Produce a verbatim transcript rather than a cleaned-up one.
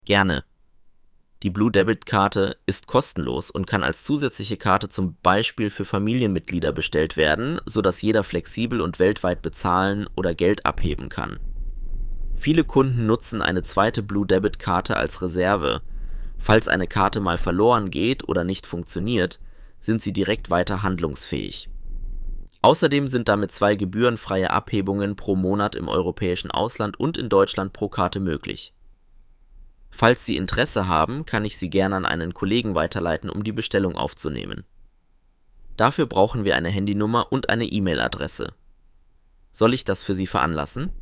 Gerne. Die Blue Debit Karte ist kostenlos und kann als zusätzliche Karte zum Beispiel für Familienmitglieder bestellt werden, sodass jeder flexibel und weltweit bezahlen oder Geld abheben kann. Viele Kunden nutzen eine zweite Blue Debit Karte als Reserve. Falls eine Karte mal verloren geht oder nicht funktioniert, sind sie direkt weiter handlungsfähig. Außerdem sind damit zwei gebührenfreie Abhebungen pro Monat im europäischen Ausland und in Deutschland pro Karte möglich. Falls Sie Interesse haben, kann ich Sie gerne an einen Kollegen weiterleiten, um die Bestellung aufzunehmen. Dafür brauchen wir eine Handynummer und eine E-Mail-Adresse. Soll ich das für Sie veranlassen?